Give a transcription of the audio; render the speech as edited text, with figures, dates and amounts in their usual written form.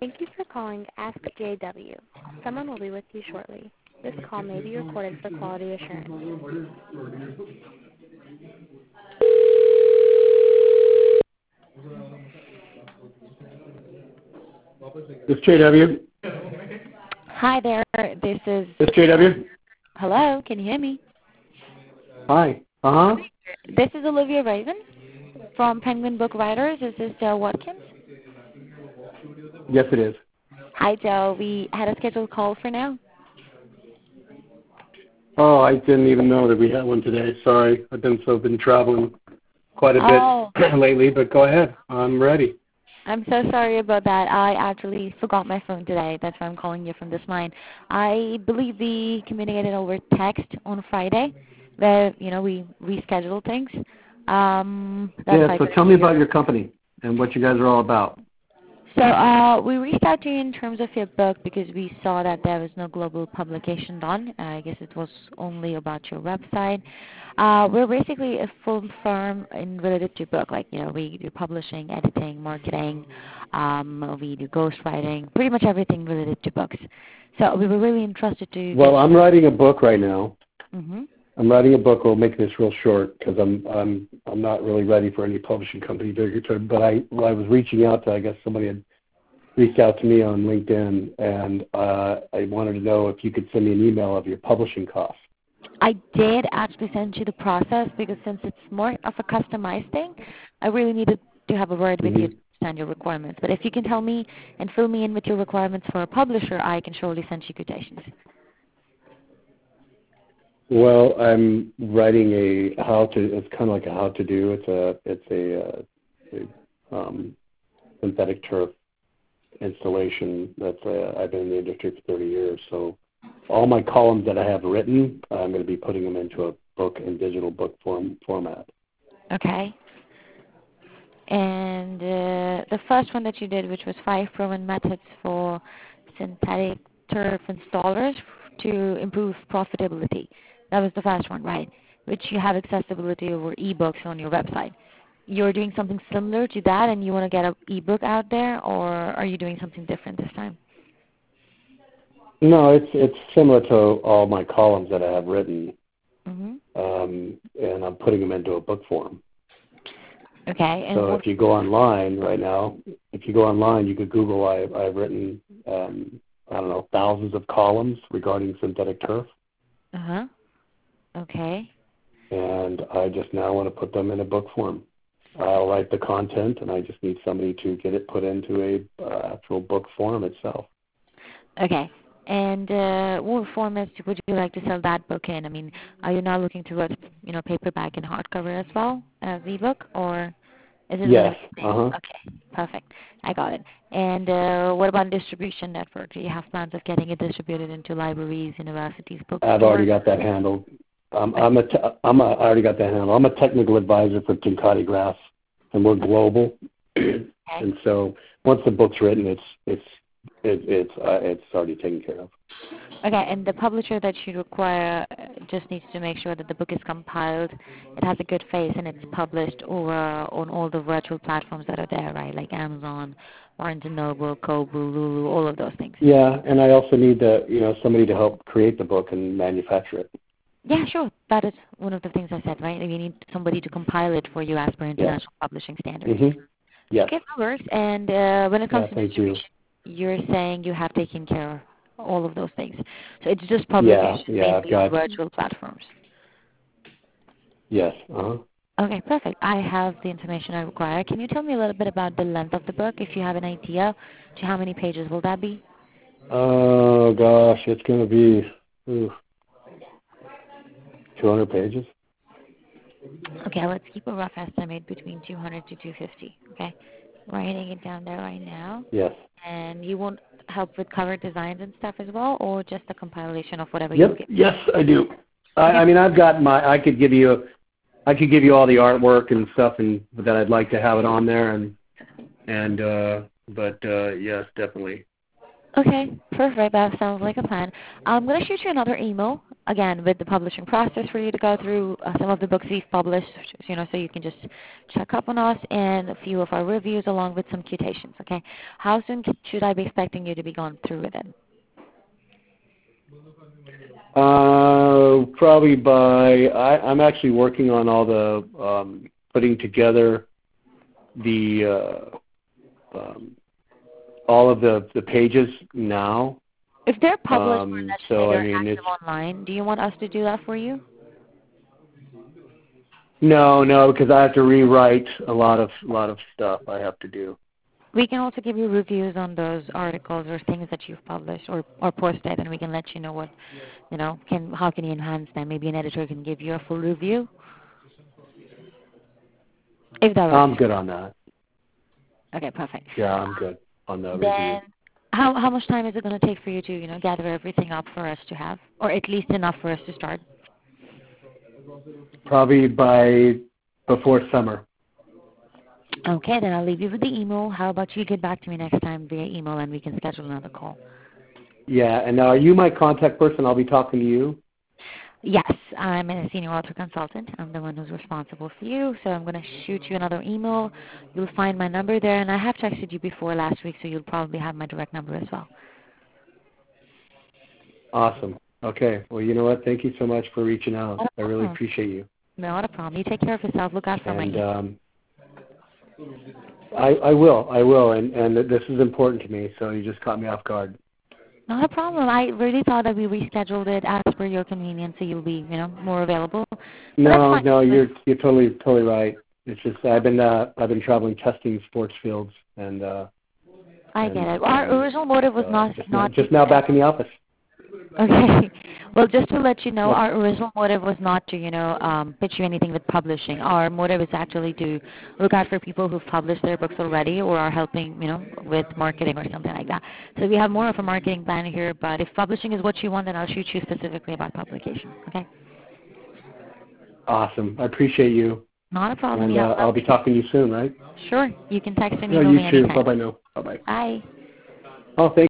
Thank you for calling Ask JW. Someone will be with you shortly. This call may be recorded for quality assurance. This JW. Hi there. This is... This JW. Hello, can you hear me? Hi. This is Olivia Raven from Penguin Book Writers. Is this Joe Watkins? Yes, it is. Hi, Joe. We had a scheduled call for now. Oh, I didn't even know that we had one today. Sorry. I've been traveling quite a bit lately, but go ahead. I'm ready. I'm so sorry about that. I actually forgot my phone today. That's why I'm calling you from this line. I believe we communicated over text on Friday where, we rescheduled things. So tell me about your company and what you guys are all about. So we reached out to you in terms of your book because we saw that there was no global publication done. I guess it was only about your website. We're basically a full firm related to book. We do publishing, editing, marketing. We do ghostwriting, pretty much everything related to books. So we were really interested to... Well, I'm writing a book right now. Mm-hmm. I'm writing a book. We'll make this real short because I'm not really ready for any publishing company to. But I was reaching out to, I guess somebody had reached out to me on LinkedIn, and I wanted to know if you could send me an email of your publishing costs. I did actually send you the process because since it's more of a customized thing, I really needed to have a word with you to understand your requirements. But if you can tell me and fill me in with your requirements for a publisher, I can surely send you quotations. Well, I'm writing it's kind of like a how-to-do. It's a synthetic turf installation I've been in the industry for 30 years. So all my columns that I have written, I'm going to be putting them into a book in digital book format. Okay. And the first one that you did, which was 5 proven methods for synthetic turf installers to improve profitability. That was the first one, right? Which you have accessibility over ebooks on your website. You're doing something similar to that and you want to get an ebook out there, or are you doing something different this time? No, it's similar to all my columns that I have written, and I'm putting them into a book form. Okay. And so if you go online right now, you could Google. I've written, thousands of columns regarding synthetic turf. Okay. And I just now want to put them in a book form. I'll write the content, and I just need somebody to get it put into a actual book form itself. Okay. And what formats would you like to sell that book in? I mean, are you now looking towards, paperback and hardcover as well as ebook, or is it? Yes. Okay. Perfect. I got it. And what about distribution network? Do you have plans of getting it distributed into libraries, universities, bookstores? I've already got that handled. I already got that handled. I'm a technical advisor for Kincotti Graphs, and we're global. Okay. And so once the book's written, it's already taken care of. Okay, and the publisher that you require just needs to make sure that the book is compiled, it has a good face, and it's published over on all the virtual platforms that are there, right? Like Amazon, Barnes & Noble, Kobo, Lulu, all of those things. Yeah, and I also need somebody to help create the book and manufacture it. Yeah, sure. That is one of the things I said, right? You need somebody to compile it for you as per international publishing standards. Yes. Okay, that works. And when it comes to distribution, you're saying you have taken care of all of those things. So it's just publication mainly on virtual platforms. Yes. Okay, perfect. I have the information I require. Can you tell me a little bit about the length of the book, if you have an idea? To how many pages will that be? Oh, gosh, it's going to be 200 pages. Okay, let's keep a rough estimate between 200 to 250, okay? Writing it down there right now. Yes. And you want help with cover designs and stuff as well, or just a compilation of whatever you get? Yes, I do. I mean, I've got I could give you all the artwork and stuff, and that I'd like to have it on there, but yes, definitely. Okay, perfect. That sounds like a plan. I'm going to shoot you another email again, with the publishing process for you to go through, some of the books we've published, so you can just check up on us and a few of our reviews along with some quotations, okay? How soon should I be expecting you to be gone through with it? Probably I'm actually working on all the putting together the all of the pages now. If they're published or let's say they're active it's online, do you want us to do that for you? no, because I have to rewrite a lot of stuff I have to do. We can also give you reviews on those articles or things that you've published or posted, and we can let you know what, how can you enhance them. Maybe an editor can give you a full review. If that works. I'm good on that. Okay, perfect. Yeah, I'm good on the Then, review. how much time is it going to take for you to, gather everything up for us to have, or at least enough for us to start? Probably before summer. Okay, then I'll leave you with the email. How about you get back to me next time via email and we can schedule another call? Yeah, and are you my contact person? I'll be talking to you? Yes, I'm a senior author consultant. I'm the one who's responsible for you, so I'm going to shoot you another email. You'll find my number there, and I have texted you before last week, so you'll probably have my direct number as well. Awesome. Okay. Well, you know what? Thank you so much for reaching out. I really appreciate you. Not a problem. You take care of yourself. Look out for my email. I will, and this is important to me, so you just caught me off guard. Not a problem. I really thought that we rescheduled it as per your convenience, so you'll be, more available. No, you're totally right. It's just I've been traveling testing sports fields, and I get it. Our original motive was not just now back in the office. Okay. Well, just to let you know, our original motive was not to, pitch you anything with publishing. Our motive is actually to look out for people who've published their books already or are helping, with marketing or something like that. So we have more of a marketing plan here, but if publishing is what you want, then I'll shoot you specifically about publication, okay? Awesome. I appreciate you. Not a problem. And I'll be talking to you soon, right? Sure. You can text me. No, you too. Bye-bye now. Bye-bye. Bye. Oh, thank